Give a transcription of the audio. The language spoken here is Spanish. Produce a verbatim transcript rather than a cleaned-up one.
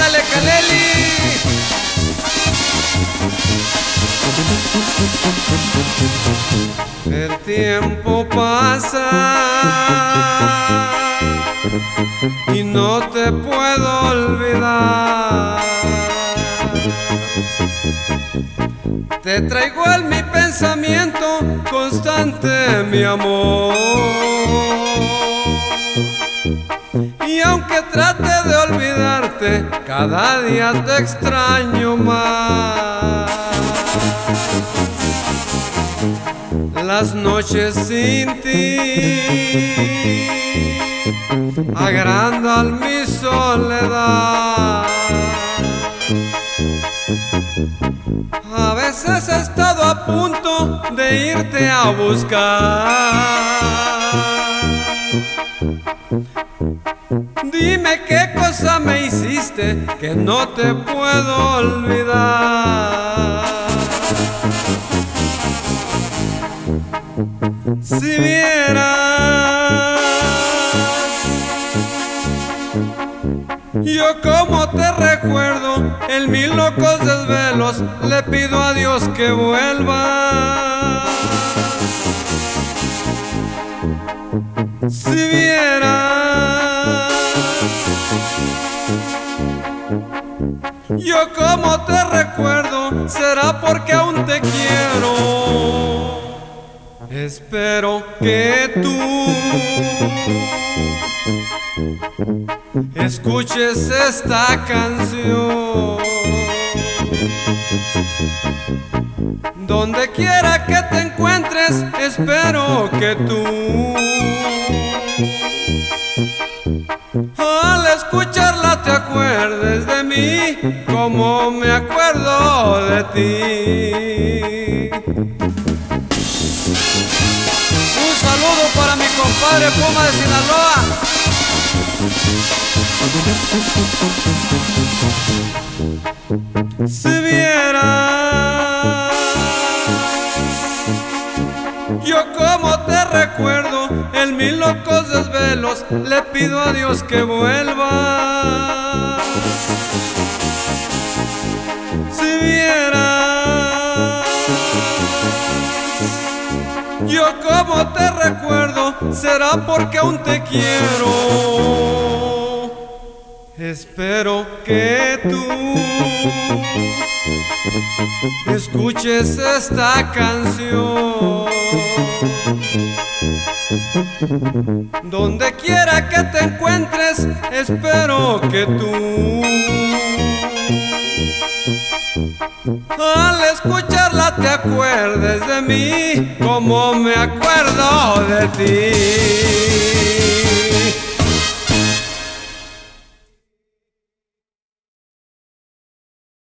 Ándale, Caneli. El tiempo pasa y no te puedo olvidar. Te traigo en mi pensamiento constante, mi amor. Y aunque trate de olvidarte, cada día te extraño más. Las noches sin ti agrandan mi soledad. A veces he estado a punto de irte a buscar. Dime qué cosa me hiciste que no te puedo olvidar. Si vieras yo como te recuerdo, en mil locos desvelos le pido a Dios que vuelva. Si vieras yo como te recuerdo, será porque aún te quiero. Espero que tú escuches esta canción. Donde quiera que te encuentres, espero que tú al escucharla te acuerdes de mí como me acuerdo de ti. Un saludo para mi compadre Puma de Sinaloa. Si vieras yo como te recuerdo, en mil locos desvelos le pido a Dios que vuelva. Si vieras yo como te recuerdo, será porque aún te quiero. Espero que tú escuches esta canción. Donde quiera que te encuentres, espero que tú al escucharla te acuerdes de mí como me acuerdo de ti.